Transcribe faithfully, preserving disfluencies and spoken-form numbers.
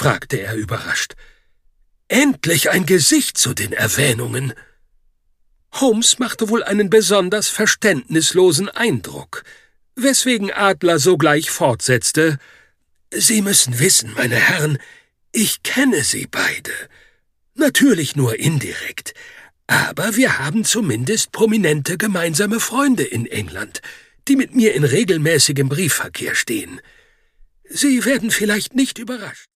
fragte er überrascht. »Endlich ein Gesicht zu den Erwähnungen!« Holmes machte wohl einen besonders verständnislosen Eindruck, weswegen Adler sogleich fortsetzte: »Sie müssen wissen, meine Herren, ich kenne Sie beide. Natürlich nur indirekt, aber wir haben zumindest prominente gemeinsame Freunde in England, die mit mir in regelmäßigem Briefverkehr stehen. Sie werden vielleicht nicht überrascht.«